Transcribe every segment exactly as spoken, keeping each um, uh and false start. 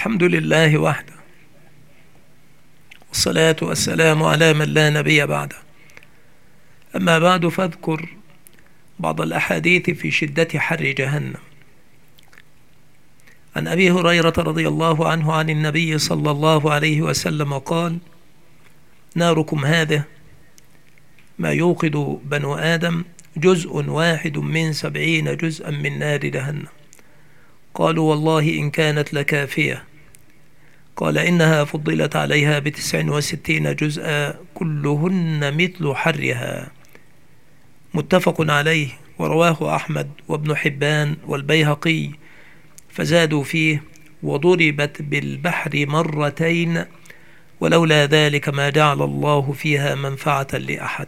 الحمد لله وحده، والصلاة والسلام على من لا نبي بعده. أما بعد، فاذكر بعض الأحاديث في شدة حر جهنم. عن أبي هريرة رضي الله عنه عن النبي صلى الله عليه وسلم قال: ناركم هذه ما يوقد بنو آدم جزء واحد من سبعين جزءا من نار جهنم. قالوا: والله إن كانت لكافية. قال: إنها فضلت عليها بتسع وستين جزءا كلهن مثل حرها. متفق عليه، ورواه أحمد وابن حبان والبيهقي، فزادوا فيه: وضربت بالبحر مرتين ولولا ذلك ما جعل الله فيها منفعة لأحد.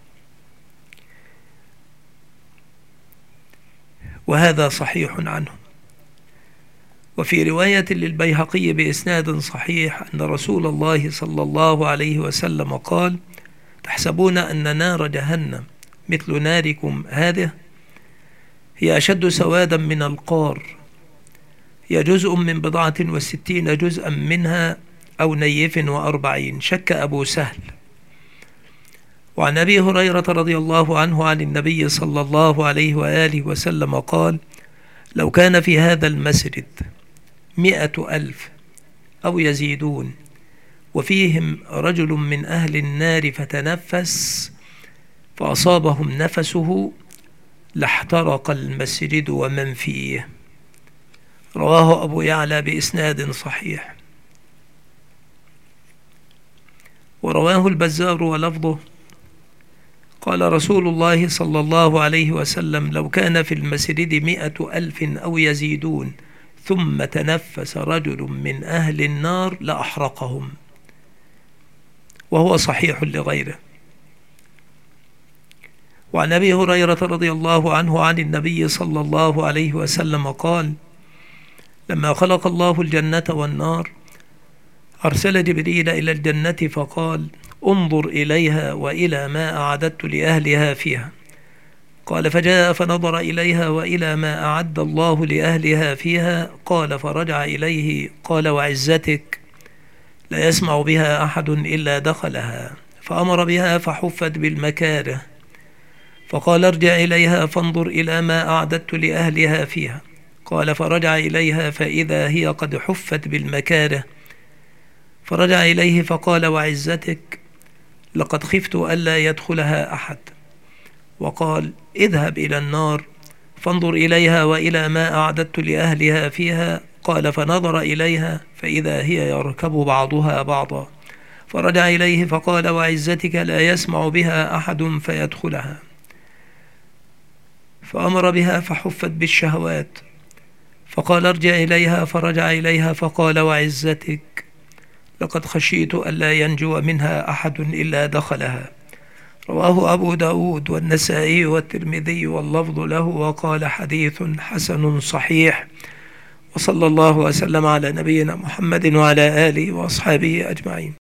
وهذا صحيح عنه. وفي رواية للبيهقي بإسناد صحيح أن رسول الله صلى الله عليه وسلم قال: تحسبون أن نار جهنم مثل ناركم هذه؟ هي أشد سوادا من القار، هي جزء من بضعة وستين جزءا منها أو نيف وأربعين. شك أبو سهل. وعن أبي هريرة رضي الله عنه عن النبي صلى الله عليه وآله وسلم قال: لو كان في هذا المسجد مئة ألف أو يزيدون وفيهم رجل من أهل النار فتنفس فأصابهم نفسه لاحترق المسجد ومن فيه. رواه أبو يعلى بإسناد صحيح. ورواه البزار ولفظه: قال رسول الله صلى الله عليه وسلم: لو كان في المسجد مئة ألف أو يزيدون ثم تنفس رجل من أهل النار لأحرقهم. وهو صحيح لغيره. وعن أبي هريرة رضي الله عنه عن النبي صلى الله عليه وسلم قال: لما خلق الله الجنة والنار أرسل جبريل إلى الجنة فقال: انظر إليها وإلى ما أعددت لأهلها فيها. قال: فجاء فنظر إليها وإلى ما أعد الله لأهلها فيها. قال: فرجع إليه قال: وعزتك لا يسمع بها أحد إلا دخلها. فأمر بها فحفت بالمكاره. فقال: ارجع إليها فانظر إلى ما أعددت لأهلها فيها. قال: فرجع إليها فإذا هي قد حفت بالمكاره. فرجع إليه فقال: وعزتك لقد خفت ألا يدخلها أحد. وقال: اذهب إلى النار فانظر إليها وإلى ما أعددت لأهلها فيها. قال: فنظر إليها فإذا هي يركب بعضها بعضا. فرجع إليه فقال: وعزتك لا يسمع بها أحد فيدخلها. فأمر بها فحفت بالشهوات. فقال: ارجع إليها. فرجع إليها فقال: وعزتك لقد خشيت ألا ينجو منها أحد إلا دخلها. رواه أبو داود والنسائي والترمذي واللفظ له، وقال: حديث حسن صحيح. وصلى الله وسلم على نبينا محمد وعلى آله وأصحابه أجمعين.